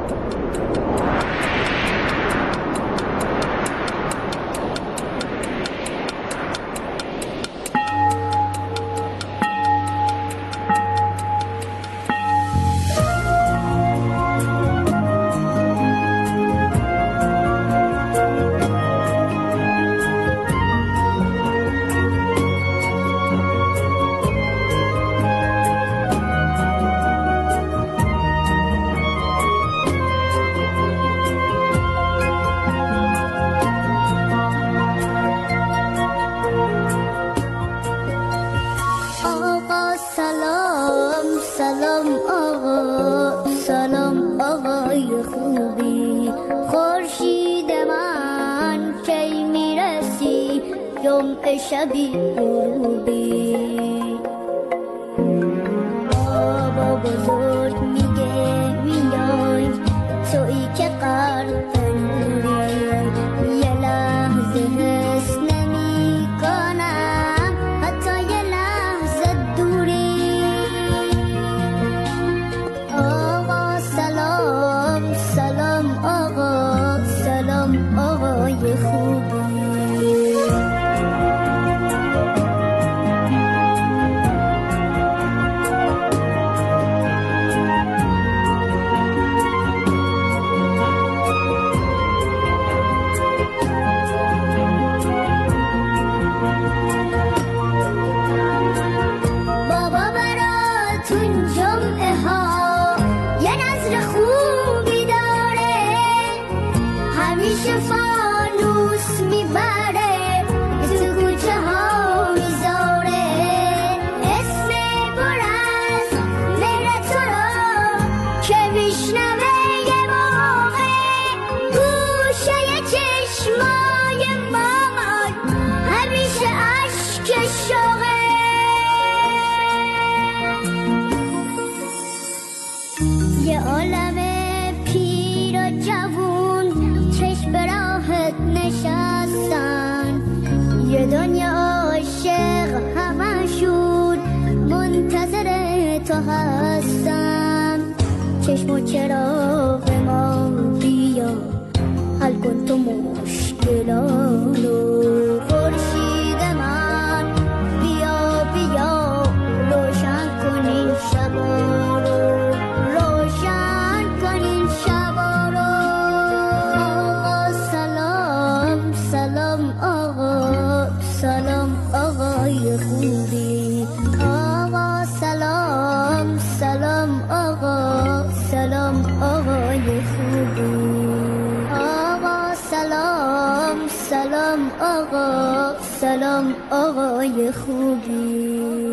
سلام آقا، سلام آقای خوبی، خورشید من کی میرسی جمعه شبی غروبی. بابا بزرگ میگه میای تویی که غرق نوری، یه لحظه حس نمی کنم حتی یه لحظه دوری. آقا سلام، سلام آقا، سلام آقای خوبی. همیشه فانوس میبره تو کوچه ها میذاره، اسم پر از مهر تو رو که میشنوه یه موقع گوشه چشمای مامان همیشه عشق شوقه. یه عالم پیر و جوون چشم به راهت نشستن، یه دنیا عاشق همشون منتظر تو هستن. چشم و چراغ ما بیا حل کن تو مشکلانو، خورشید من بیا بیا روشن کن این شبا رو، روشن کن این شبا رو. سلام آقا، سلام آقای خوبی. آقا سلام، سلام آقا، سلام آقای خوبی. آقا سلام، سلام آقا، سلام آقای خوبی.